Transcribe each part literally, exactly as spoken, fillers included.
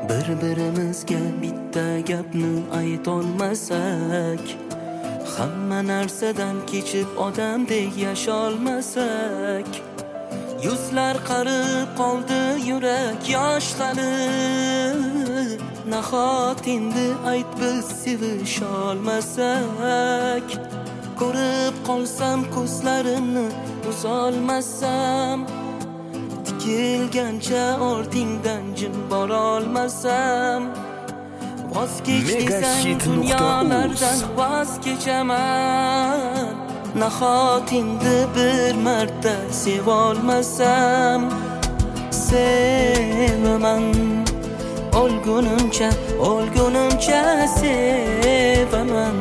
Bir-birimizga bitta gapni aytolmasak, hamma narsadan kechib odamdek yasholmasak, yuzlar qarib qoldi yurak yoshlanib, nahot endi ayt biz sevisholmasak, ko'rib qolsam ko'zlarimni uzolmasam, tikilgancha ortingdan jim borolmasam, voz kech desang dunyolardan voz kechaman, nahot endi bir marta sevolmasam, sevaman o'lgunimcha o'lgunimcha sevaman.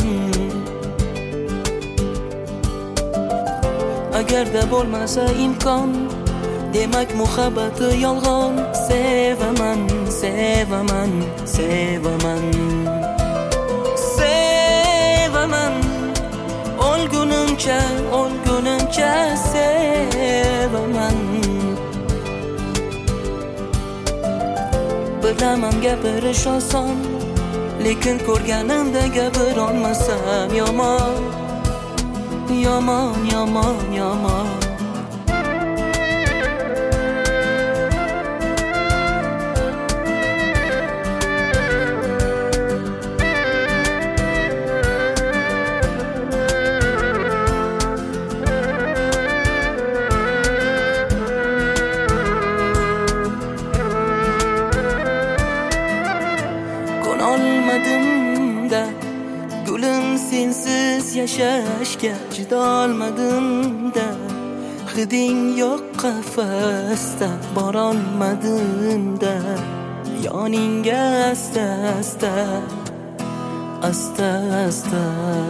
Agarda bo'lmasa imkon, demak muhabbati yolg'on. Sevaman, sevaman, sevaman, sevaman o'lgunimcha o'lgunimcha sevaman. Bilaman gapirish oson, lekin ko'rganimda gapirolmasam yomon, yomon, yomon, yomon. Olmadim-da gulim sensiz yashashga chidolmadim-da, hiding yo'q qafasda borolmadim-da, yoningga asta asta asta asta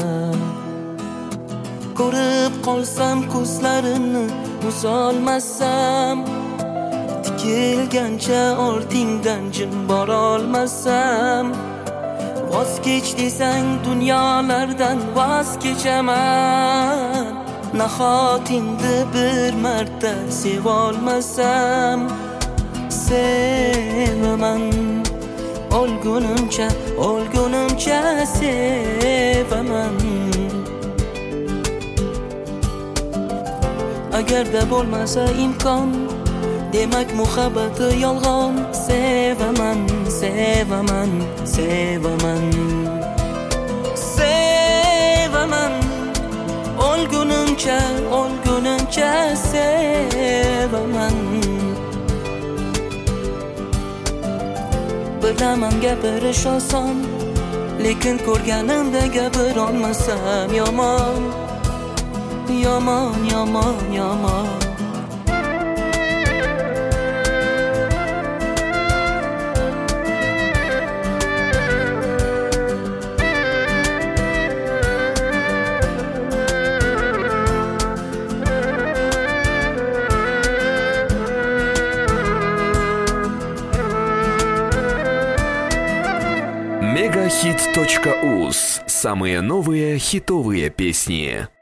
ko'rib qolsam ko'zlarimni uzolmasam, tikilgancha ortingdan jim borolmasam, voz kech desang dunyolardan voz kechaman, nahot endi bir marta sevolmasam, sevaman o'lgunimcha o'lgunimcha sevaman. Agarda bo'lmasa imkon, demak muhabbati yolg'on. Sevaman, sevaman, sevaman, sevaman o'lgunimcha o'lgunimcha sevaman. Bilaman gapirish oson, lekin ko'rganimda gapirolmasam yomon, yomon, yomon, yomon. мегахит точка уз. Самые новые хитовые песни.